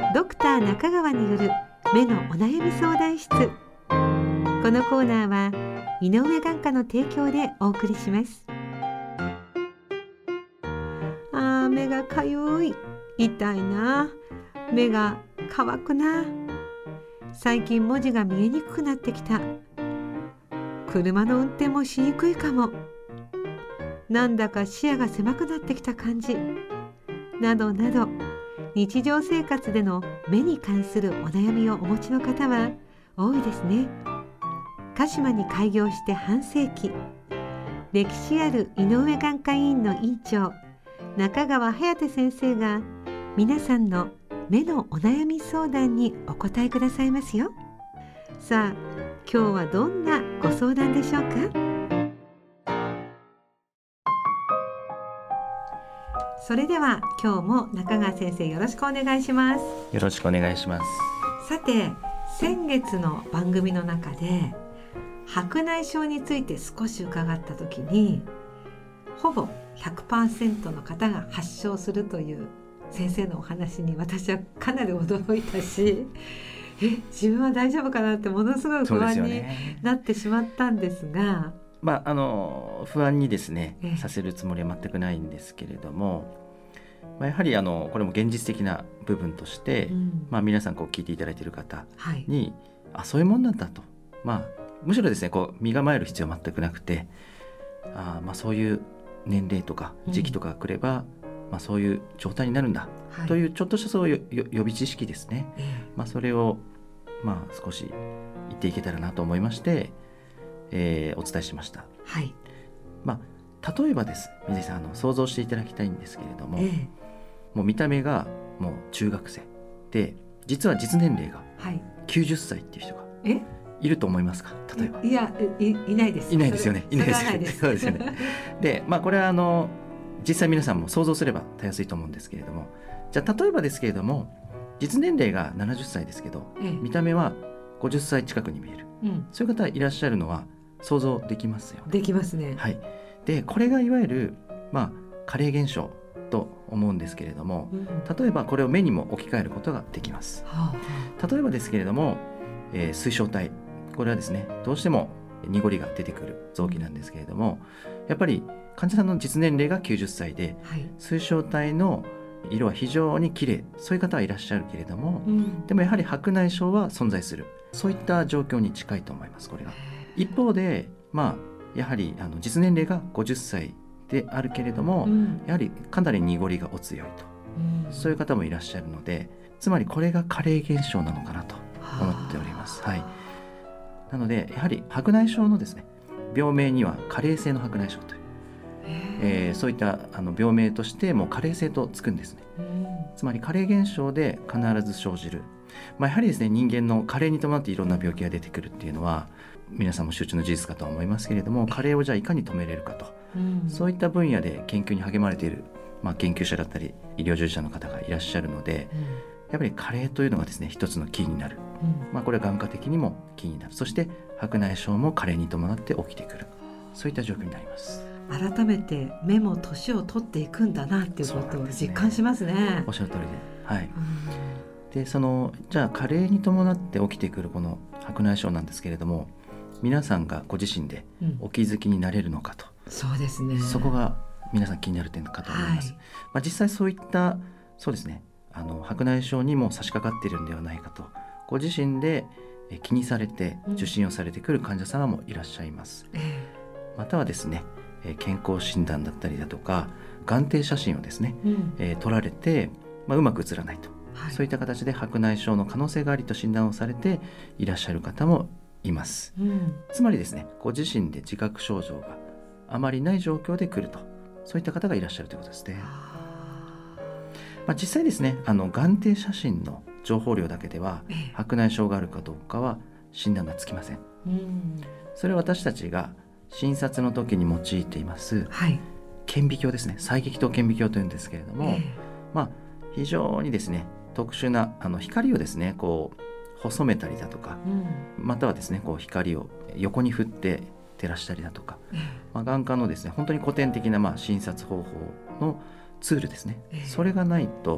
ドクター中川による目のお悩み相談室。このコーナーは井上眼科の提供でお送りします。目がかゆい、痛いな、目が乾くな、最近文字が見えにくくなってきた、車の運転もしにくいかも、なんだか視野が狭くなってきた感じ、などなど、日常生活での目に関するお悩みをお持ちの方は多いですね。鹿島に開業して半世紀、歴史ある井上眼科医院の院長中川颯先生が皆さんの目のお悩み相談にお答えくださいますよ。さあ、今日はどんなご相談でしょうか。それでは今日も中川先生、よろしくお願いします。 よろしくお願いします。 さて、先月の番組の中で白内障について少し伺った時に、ほぼ 100% の方が発症するという先生のお話に私はかなり驚いたし、自分は大丈夫かなってものすごい不安になってしまったんですが、 不安にですね、させるつもりは全くないんですけれども、やはりこれも現実的な部分として、皆さん聞いていただいている方に、そういうもんなんだと、むしろですね、身構える必要は全くなくて、そういう年齢とか時期とかが来れば、そういう状態になるんだ、というちょっとしたそういう予備知識ですね、それを少し言っていけたらなと思いまして、お伝えしました。例えばです、水井さん、想像していただきたいんですけれども、もう見た目がもう中学生で、実は実年齢が90歳っていう人がいると思いますか？例えば。 いないです。 いないですよね。いないですよね。そうですよね。で、これは実際皆さんも想像すればたやすいと思うんですけれども、じゃあ例えばですけれども、実年齢が70歳ですけど、見た目は50歳近くに見える、そういう方いらっしゃるのは想像できますよね。 できますね。 で、これがいわゆる、加齢現象と思うんですけれども、例えばこれを目にも置き換えることができます。例えばですけれども、水晶体、これはですね、どうしても濁りが出てくる臓器なんですけれども、やっぱり患者さんの実年齢が90歳で、水晶体の色は非常に綺麗、そういう方はいらっしゃるけれども、でもやはり白内障は存在する、そういった状況に近いと思います。これが一方で、やはり実年齢が50歳であるけれども、やはりかなり濁りがお強いと、そういう方もいらっしゃるので、つまりこれが加齢現象なのかなと思っております。なので、やはり白内障のですね、病名には加齢性の白内障という、そういった病名としてもう加齢性とつくんですね。つまり加齢現象で必ず生じる、やはりですね、人間の加齢に伴っていろんな病気が出てくるっていうのは皆さんも周知の事実かとは思いますけれども、加齢をじゃあいかに止めれるかと、そういった分野で研究に励まれている、研究者だったり医療従事者の方がいらっしゃるので、やっぱり加齢というのがですね、一つのキーになる、これは眼科的にもキーになる。そして白内障も加齢に伴って起きてくる、そういった状況になります。 改めて目も年を取っていくんだなっていうことを実感しますね。 おっしゃる通りで、でじゃあ加齢に伴って起きてくるこの白内障なんですけれども、皆さんがご自身でお気づきになれるのかと、 そうですね、 そこが皆さん気になる点かと思います。実際そういったそうですね、白内障にも差し掛かっているんではないかと、ご自身で気にされて受診をされてくる患者様もいらっしゃいます。またはですね、健康診断だったりだとか眼底写真をですね、撮られて、うまく映らないと、そういった形で白内障の可能性がありと診断をされていらっしゃる方もいます。つまりですね、ご自身で自覚症状があまりない状況で来ると、そういった方がいらっしゃるということですね。実際ですね、眼底写真の情報量だけでは白内障があるかどうかは診断がつきません。それは私たちが診察の時に用いています、顕微鏡ですね、細撃灯顕微鏡というんですけれども、非常にですね特殊な光をですね細めたりだとか、またはですね光を横に振って照らしたりだとか、眼科のですね本当に古典的な診察方法のツールですね、それがないと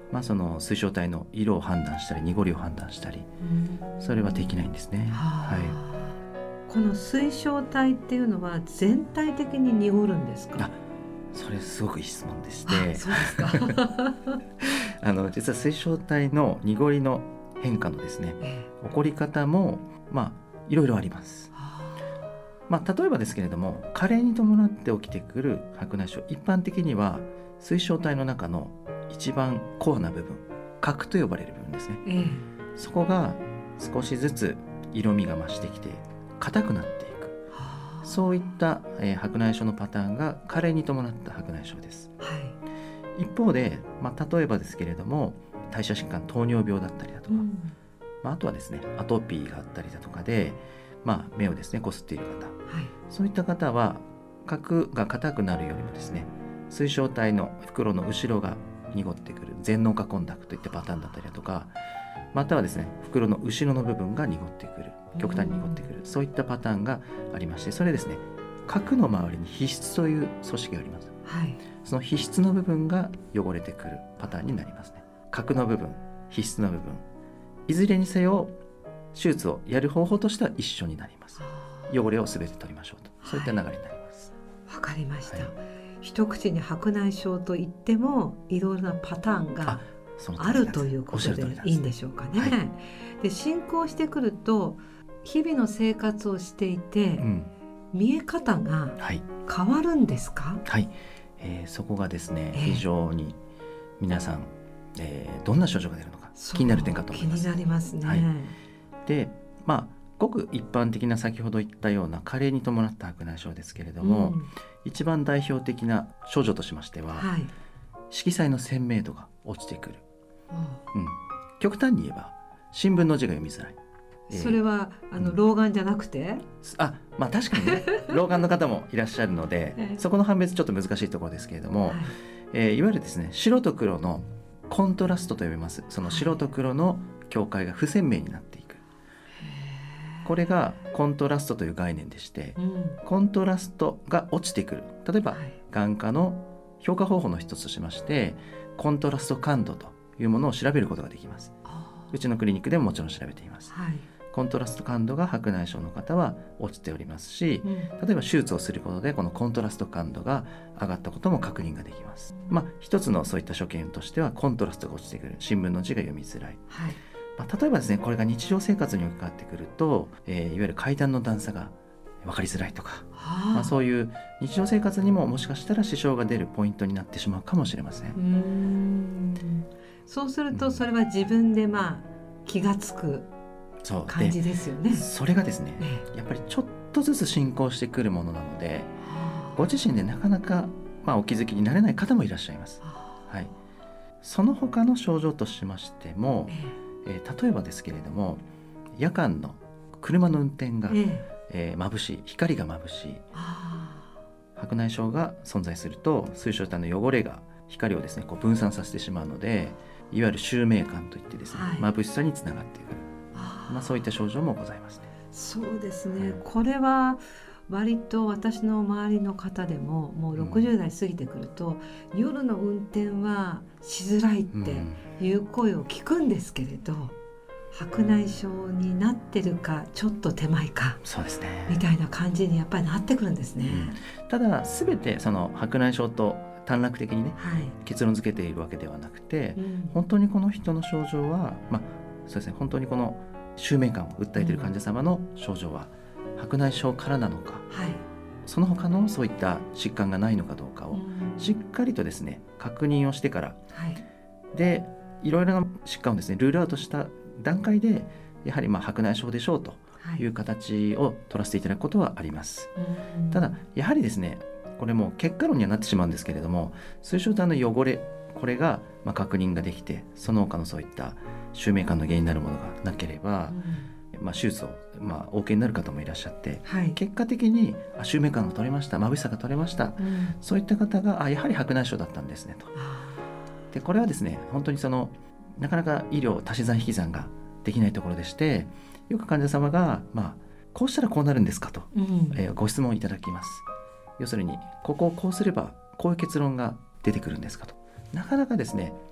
その水晶体の色を判断したり濁りを判断したり、それはできないんですね。はい、 この水晶体っていうのは全体的に濁るんですか？ それすごくいい質問でして、 そうですか実は水晶体の濁りの変化のですね、起こり方もいろいろあります。例えばですけれども、加齢に伴って起きてくる白内障、一般的には水晶体の中の一番コアな部分、核と呼ばれる部分ですね、そこが少しずつ色味が増してきて硬くなっていく、そういった、白内障のパターンが加齢に伴った白内障です。一方で、例えばですけれども、代謝疾患、糖尿病だったりだとか、あとはですね、アトピーがあったりだとかで、目をですねこすっている方、そういった方は核が硬くなるよりもですね、水晶体の袋の後ろが濁ってくる全脳下混濁といったパターンだったりだとか、またはですね、袋の後ろの部分が濁ってくる、極端に濁ってくる、そういったパターンがありまして、それですね、核の周りに皮質という組織があります。その皮質の部分が汚れてくるパターンになりますね。核の部分、皮質の部分、いずれにせよ手術をやる方法としては一緒になります。汚れをすべて取りましょうと、そういった流れになります。 わかりました。一口に白内障といってもいろいろなパターンがあるということでいいんでしょうかね。で、進行してくると日々の生活をしていて、見え方が変わるんですか？ そこがですね、非常に皆さん、どんな症状が出るのか気になる点かと思います。 気になりますね。 で、ごく一般的な先ほど言ったような加齢に伴った白内障ですけれども、一番代表的な症状としましては、色彩の鮮明度が落ちてくる、極端に言えば新聞の字が読みづらい。 それは老眼じゃなくて、 確かにね老眼の方もいらっしゃるので、そこの判別ちょっと難しいところですけれども、いわゆるですね、白と黒のコントラストと呼びます。その白と黒の境界が不鮮明になっていく、これがコントラストという概念でして、コントラストが落ちてくる、例えば、眼科の評価方法の一つとしましてコントラスト感度というものを調べることができます。うちのクリニックでももちろん調べています。コントラスト感度が白内障の方は落ちておりますし、例えば手術をすることでこのコントラスト感度が上がったことも確認ができます。一つのそういった所見としてはコントラストが落ちてくる、新聞の字が読みづらい、例えばですね、これが日常生活に関わってくると、いわゆる階段の段差が分かりづらいとか、そういう日常生活にももしかしたら支障が出るポイントになってしまうかもしれません。 そうするとそれは自分で気がつく感じですよね。 それがですね、やっぱりちょっとずつ進行してくるものなので、ご自身でなかなか、お気づきになれない方もいらっしゃいます。その他の症状としましても、例えばですけれども、夜間の車の運転が、眩しい、光が眩しい、白内障が存在すると水晶体の汚れが光をですね分散させてしまうので、いわゆる周明感といってですね、眩しさにつながっていく、そういった症状もございますね。 そうですね、これは割と私の周りの方でももう60代過ぎてくると、夜の運転はしづらいっていう声を聞くんですけれど、白内障になってるかちょっと手前か、 そうですね、 みたいな感じにやっぱりなってくるんですね。 ただ全てその白内障と短絡的にね、結論付けているわけではなくて、本当にこの人の症状は、そうですね、本当にこの周明感を訴えている患者様の症状は白内障からなのか、その他のそういった疾患がないのかどうかをしっかりとですね確認をしてから、でいろいろな疾患をですねルールアウトした段階で、やはり白内障でしょうという形を取らせていただくことはあります。ただやはりですね、これも結果論にはなってしまうんですけれども、水晶体の汚れ、これが確認ができて、その他のそういった周明感の原因になるものがなければ、手術をお受けになる方もいらっしゃって、結果的に周明感が取れました、眩しさが取れました、そういった方がやはり白内障だったんですねと。でこれはですね、本当になかなか医療足し算引き算ができないところでして、よく患者様が、こうしたらこうなるんですかと、ご質問いただきます。要するにここをこうすればこういう結論が出てくるんですかと。なかなかですね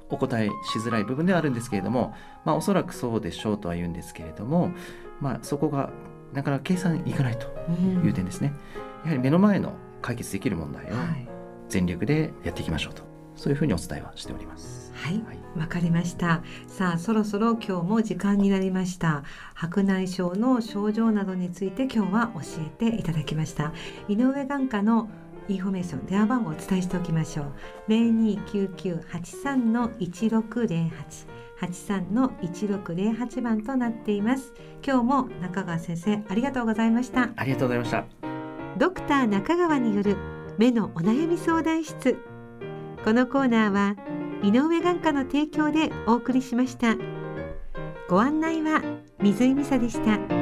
お答えしづらい部分ではあるんですけれども、おそらくそうでしょうとは言うんですけれども、そこがなかなか計算いかないという点ですね。やはり目の前の解決できる問題を全力でやっていきましょうと、そういうふうにお伝えはしております。 はい、わかりました。さあ、そろそろ今日も時間になりました。白内障の症状などについて今日は教えていただきました。井上眼科のインフォメーション、電話番号をお伝えしておきましょう。0299-83-1608 83-1608番となっています。今日も中川先生、ありがとうございました。 ありがとうございました。 ドクター中川による目のお悩み相談室。このコーナーは井上眼科の提供でお送りしました。ご案内は水井美沙でした。